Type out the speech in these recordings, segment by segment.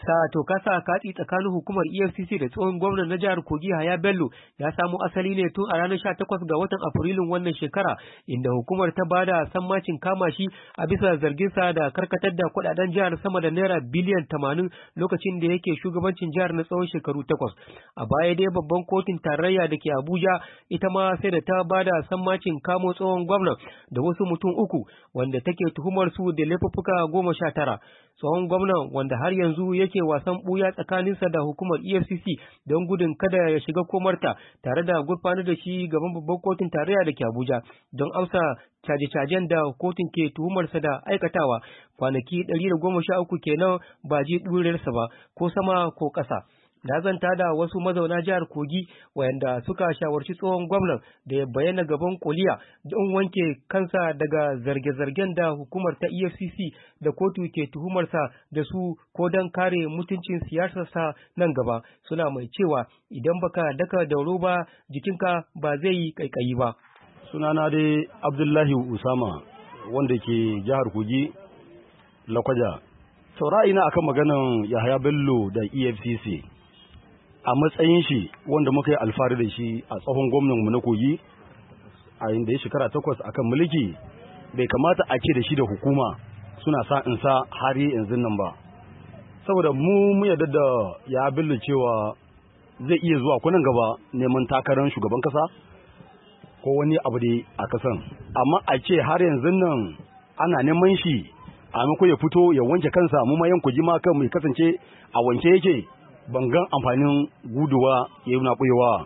To kasa katsi tsakanin hukumar EFCC da tsohon gwamnan na jihar Kogi Yahaya Bello ya samo asali ne tun a ranar 18 ga watan Afrilun wannan shekara, inda hukumar ta bada sammacin kama shi a bisa zarginsa da karkatar da kudaden jihar sama da naira biliyan 80 lokacin da yake shugabancin jihar na tsawon shekaru 8. A baya dai babban kotun tarayya da ke Abuja ita ma sai da ta bada sammacin kamo tsohon gwamnan da wasu mutum uku wanda take tuhumar su da laifuffuka 19. Tsohon gwamnan wanda har yanzu yake wasan buya tsakaninsa da hukumar EFCC don gudun kada ya shiga komarta, tare da gurfanar da shi gaban babban kotun tarayya da ke Abuja don amsa caje-cajen da kotun ke tuhumarsa da aikatawa. Kwanaki 113 kenan ba ji ɗuriyarsa ba, ko sama ko ƙasa. Na zanta da wasu mazauna jihar Kogi wayanda suka shawarci tsohon gwamnan da ya bayyana gaban koliya don wanke kansa daga zarge-zargen da hukumar ta EFCC da kotu ke tuhumarsa da su, ko don kare mutuncin siyasarsa nan gaba. Suna mai cewa idan baka daka dauro ba jikinka ba zai yi kaikayi ba. Sunana dai Abdullahi Usama wanda ke jihar Kogi Lakwaja. Ra'ayina akan maganan Yahaya Bello da EFCC. A matsayin shi wanda muka yi alfahari da shi a tsohon gwamnanmu na Kogi a inda ya shekara 8 akan mulki, bai kamata a ce da shi da hukuma suna sa in sa har yanzu nan ba, saboda mu yarda da ya Bello cewa zai iya zuwa kunan gaba neman takarar shugaban kasa ko wani abu da a kasan, amma a ce har yanzu nan ana neman shi a mako ya fito ya wanke kansa, mu ma yan Kogi ma kan mai kasance a wanke yake. Ban gan amfanin guduwa ya yi na ɓoyewa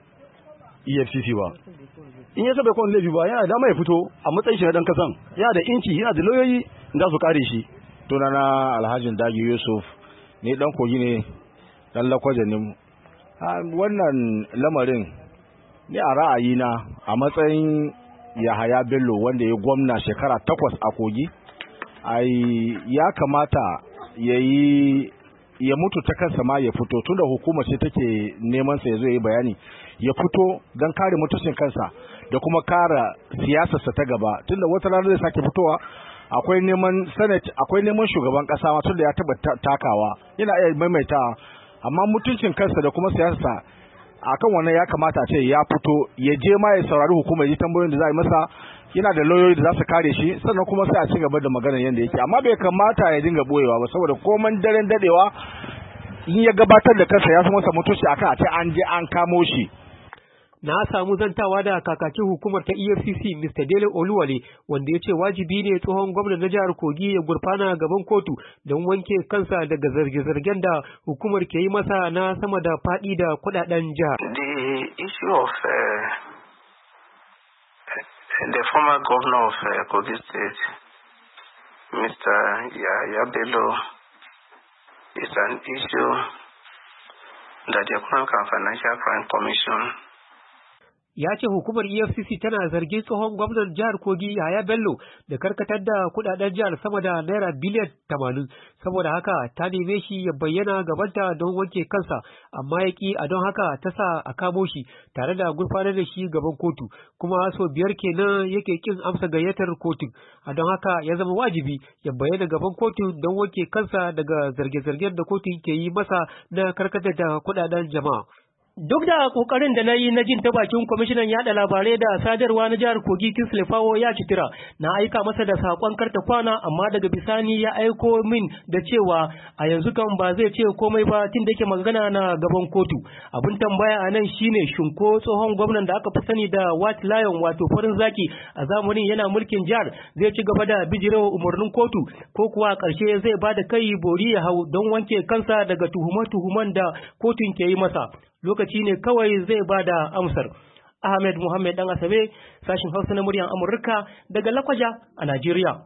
EFCC ba. In ya saba kwan laifi ba, yana dama ya fito a matsayin shi na ɗan kasan, yana da inci, yana da lauyoyi da su kare shi. Tunana Alhajin Dagi Yusuf, ni ɗan Kogi ne, ɗan Lakwaja ne. Wannan lamarin ni a ra'ayina a matsayin Yahaya Bello wanda ya gwamna shekara 8 a Kogi, ya kamata ya mutu ta kansa ma ya fito, tunda hukumar ce take neman sa ya zo yi bayani, ya fito don kare mutuncin kansa da kuma kare siyasarsa ta gaba, tunda wata rana zai sake fitowa. Akwai neman senate, akwai neman shugaban kasa ma, tunda ya taba takawa, yana iya maimaita, amma mutuncin kansa da kuma siyasarsa akan wannan ya kamata a ce ya fito, ya je ma ya saurari hukumar, yi tambayoyin da za a yi masa, yana da lauyoyi da za su kare shi, sannan kuma sai a ci gaba da maganar yadda yake. Amma bai kamata ya dinga boyewa ba, saboda koman daren dadewa in ya gabatar da kansa ya fi masa mutunci akan a ce an je an kamo shi. Na samu zantawa da kakakin hukumar ta EFCC Mr. Dele Oluwale, wanda ya ce wajibi ne tsohon gwamnan na jihar Kogi ya gurfana gaban kotu don wanke kansa daga zarge-zargen da hukumar ke yi masa na sama da faɗi da kuɗaɗen jihar. The issue of the former governor of Kogi State, Mr. Yahaya Bello, is an issue that the Economic and Financial Crime Commission. Ya ce hukumar EFCC tana zargin tsohon gwamnan jihar Kogi Yahaya Bello da karkatar da kudaden jihar sama da naira biliyan 80, saboda haka ta neme shi ya bayyana gabanta don wanke kansa, amma ya ki, a don haka ta sa a kamo shi tare da gurfanar da shi gaban kotu, kuma sau 5 kenan yake kin amsa gayyatar kotun. A don haka ya zama wajibi ya bayyana gaban kotu don wanke kansa daga zarge-zargen da kotun ke yi masa na karkatar da kudaden jama'a. Duk da kokarin da na yi na jin ta bakin kwamishinan yada labarai da sadarwa na jihar Kogi Kingsley Fawo ya citira, na aika masa da sakon karta kwana, amma daga bisani ya aiko min da cewa a yanzu kan ba zai ce komai ba tun da yake magana na gaban kotu. Abin tambaya a nan shine shin ko tsohon gwamnan da aka fi sani da White Lion wato farin zaki a zamanin yana mulkin jihar zai ci gaba da bijirewa umarnin kotu, ko kuwa a ƙarshe zai ba da kai bori ya hau don wanke kansa daga tuhuman da kotun ke yi masa. Lokaci ne kawai zai ba da amsar. Ahmed Muhammad Dan Asabe, sashin Hausa na muryar Amurka daga Lakwaja a Najeriya.